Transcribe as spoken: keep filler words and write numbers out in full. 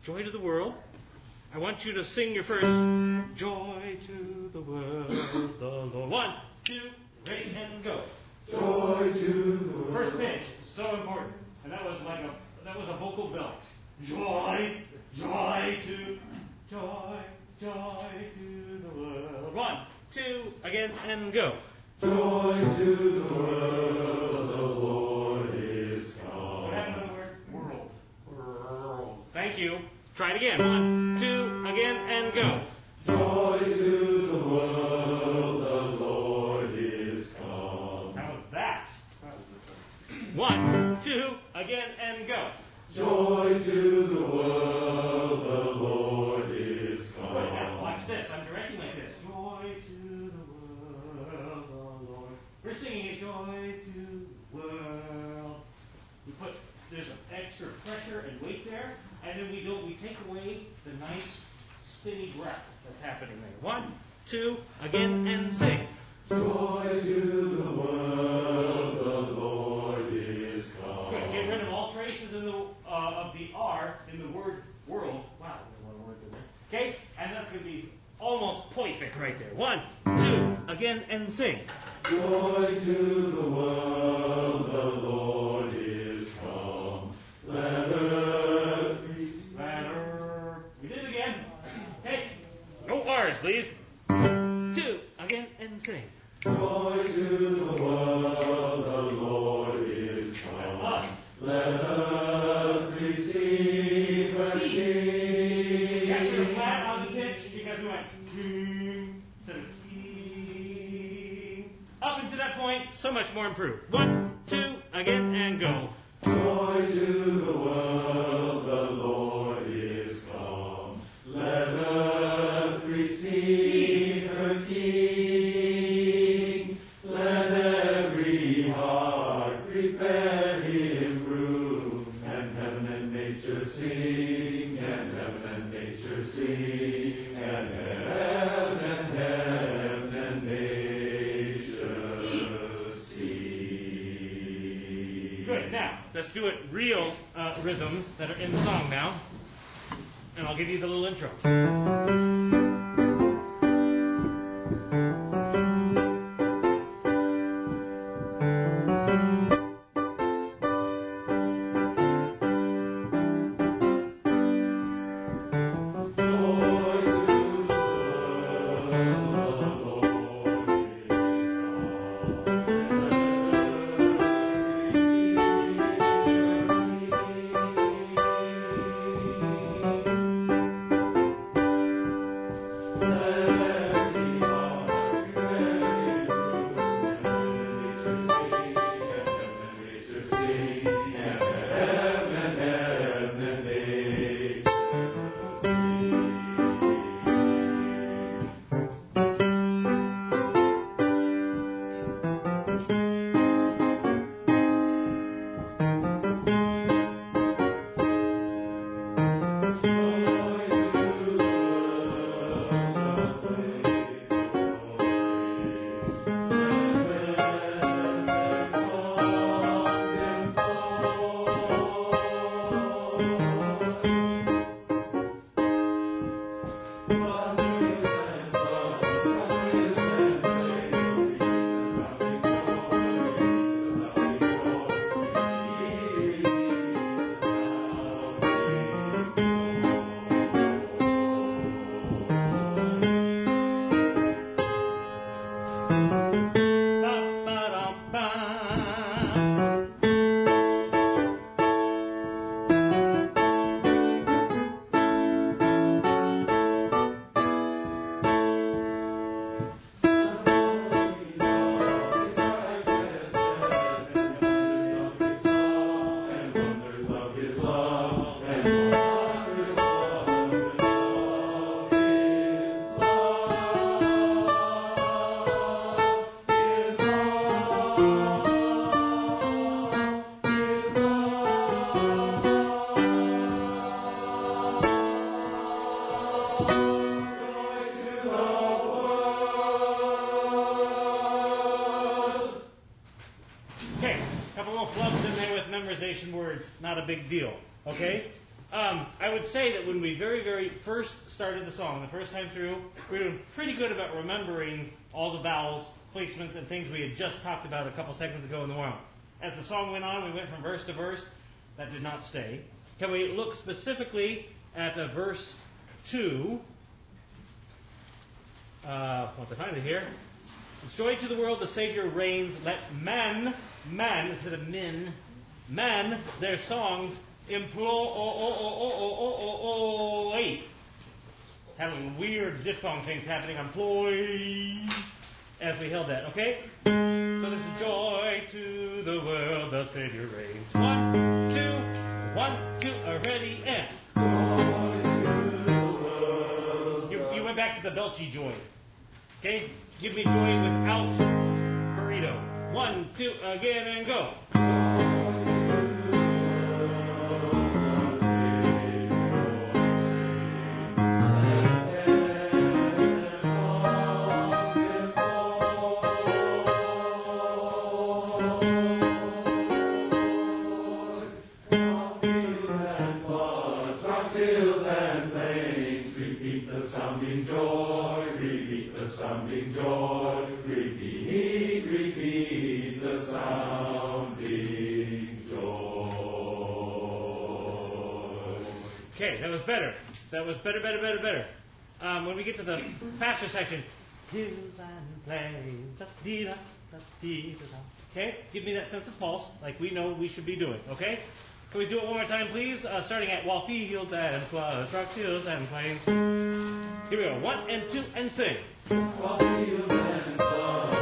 joy to the world. I want you to sing your first joy to the world, the Lord. One, two, ready, and go. Joy to the world. First pitch, so important. And that was like a that was a vocal belt. Joy, joy to joy, joy to the world. One, two, again, and go. Joy to the world, the Lord is come. What happened to the word world? World. Thank you. Try it again. One, two, again, and go. Joy to the world, the Lord is come. How was that? One, two, again, and go. Joy to the world, the Lord is come. Wait, now watch this. I'm directing like this. Joy to the world, the Lord. We're singing it. Joy to the world. We put there's an extra pressure and weight there, and then we don't we take away the nice spinny breath that's happening there. One, two, again, and sing. Joy to the world, the Lord is come. Good. Get rid of all traces in the uh, of the R in the word world. Wow, there's a lot of words in there. Okay, and that's going to be almost perfect right there. One, two, again, and sing. Joy to the world, the Lord is come. Let earth be. Let earth. We did it again. Okay, no R's, please. Two, again, and sing. Joy to the world, the Lord is come. Let earth receive her King. Yeah, we were flat on the pitch because we went king instead of king. Up until that point, so much more improved. One, two, again, and go. Joy to the world, the Lord is come. Let earth receive her King. Let every heart prepare him room. And heaven and nature sing, and heaven and nature sing, and heaven and heaven and nature sing. Good. Now, let's do it real uh, rhythms that are in the song now. And I'll give you the little intro. Couple little flubs in there with memorization words, not a big deal. Okay? Um, I would say that when we very, very first started the song, the first time through, we were doing pretty good about remembering all the vowels, placements, and things we had just talked about a couple seconds ago in the warm-up. As the song went on, we went from verse to verse. That did not stay. Can we look specifically at uh, verse two? Uh, once I find it here. Joy to the world, the Savior reigns. Let men, man instead of min, men, their songs employ. Having weird diphthong things happening. Employ. As we held that, okay? So this is joy to the world, the Savior reigns. One, two, one, two, uh, ready, and. Joy to the world. You, you went back to the belchy joy. Okay? Give me joy without burrito. One, two, again, and go. Joy, repeat the sounding joy, repeat, repeat the sounding joy. Okay, that was better. That was better, better, better, better. Um, when we get to the faster section, hills and plains, da-dee-da, da-dee-da-da. Okay, give me that sense of pulse, like we know we should be doing. Okay, can we do it one more time, please? Uh, starting at while fields and floods, rocks, hills and plains. Here we go. One and two and sing. While fields and floods.